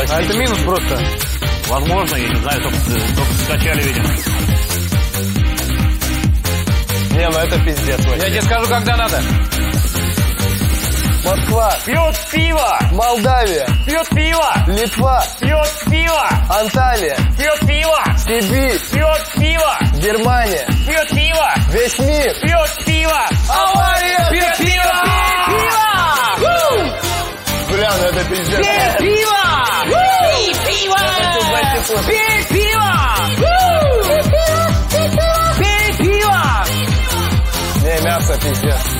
А это минус просто. Возможно, я не знаю, только скачали, видимо. Не, ну это пиздец. Я тебе скажу, когда надо. Москва. Пьет пиво. Молдавия. Пьет пиво. Литва. Пьет пиво. Анталия. Пьет пиво. Сибирь. Пьет пиво. Германия. Пьет пиво. Весь мир. Пьет пиво. Авария. Пьет пиво. Бля, ну это пиздец. Пей пиво. Пей пиво. Пей пиво. Пей пиво. Не, мясо пиздец.